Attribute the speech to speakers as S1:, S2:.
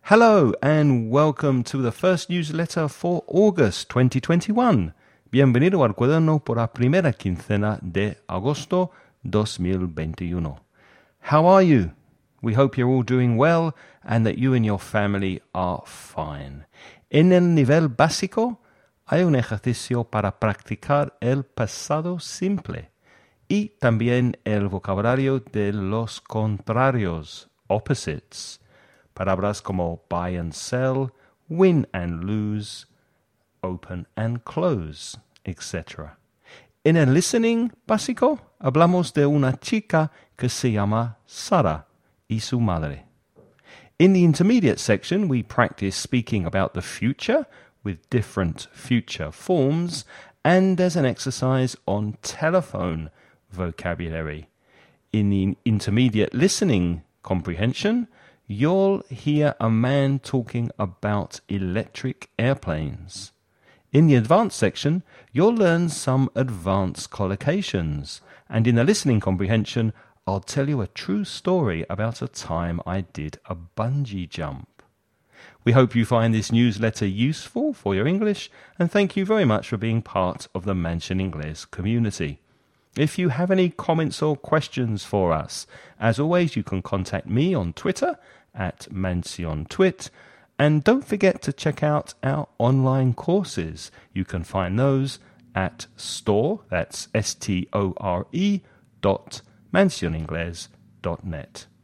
S1: Hello and welcome to the first newsletter for August 2021. Bienvenido al cuaderno por la primera quincena de agosto 2021. How are you? We hope you're all doing well and that you and your family are fine. En el nivel básico hay un ejercicio para practicar el pasado simple y también el vocabulario de los contrarios, opposites. Palabras como buy and sell, win and lose, open and close, etc. En el listening básico hablamos de una chica que se llama Sara y su madre. In the intermediate section, we practice speaking about the future with different future forms, and there's an exercise on telephone vocabulary. In the intermediate listening comprehension, you'll hear a man talking about electric airplanes. In the advanced section, you'll learn some advanced collocations. And in the listening comprehension, I'll tell you a true story about a time I did a bungee jump. We hope you find this newsletter useful for your English, and thank you very much for being part of the Mansion Inglés community. If you have any comments or questions for us, as always, you can contact me on Twitter at MansionTwit. And don't forget to check out our online courses. You can find those at store, that's store.mansioningles.net.